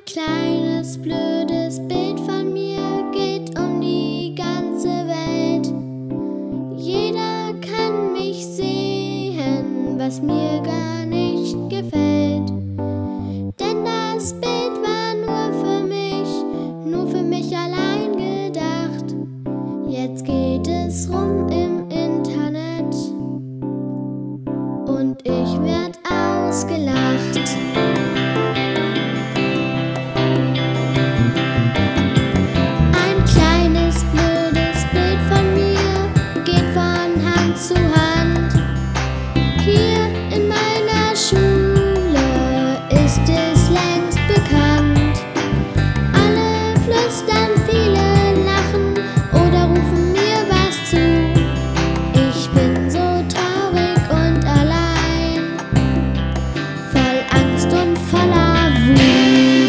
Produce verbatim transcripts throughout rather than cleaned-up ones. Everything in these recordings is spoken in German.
kleines, blödes Bild von mir geht um die ganze Welt. Jeder kann mich sehen, was mir gar nicht gefällt. Denn das Bild war nur für mich, nur für mich allein gedacht. Jetzt geht es rum im Internet und ich werd ausgelacht. Ein kleines, blödes Bild von mir geht von Hand zu Hand. Hier in meiner Schule ist es längst bekannt. Alle flüstern, viele lachen oder rufen mir was zu. Ich bin so traurig und allein, voll Angst und voller Wut.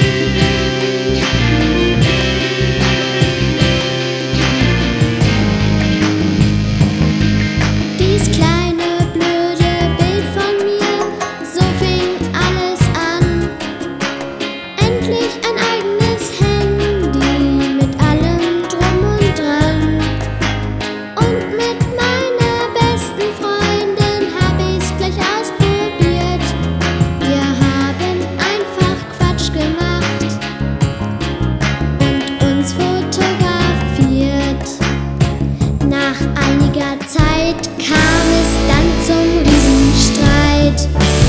Dies kleine, blöde Bild von mir, so fing alles an. Endlich ein eigenes Handy mit allem drum und dran. Und mit meiner besten Freundin hab ich's gleich ausprobiert. Wir haben einfach Quatsch gemacht und uns fotografiert. Nach einiger Zeit kam es dann zum Riesenstreit.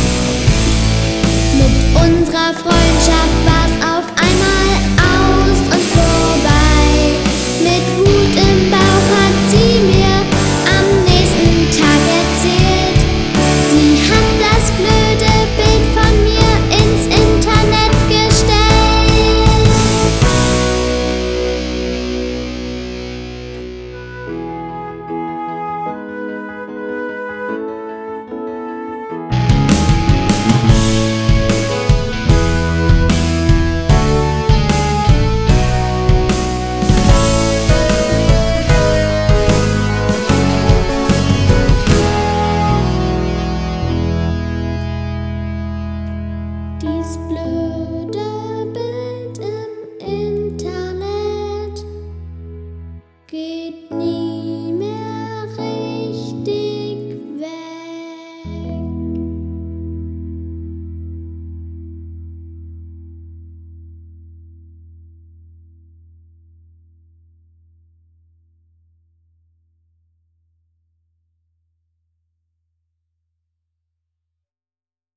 Mit unserer Freundschaft war's auf einmal aus und vorbei. Mit Wut im Bauch hat sie mir am nächsten Tag erzählt, sie hat das blöde Bild von mir ins Internet gestellt. Dies blöde Bild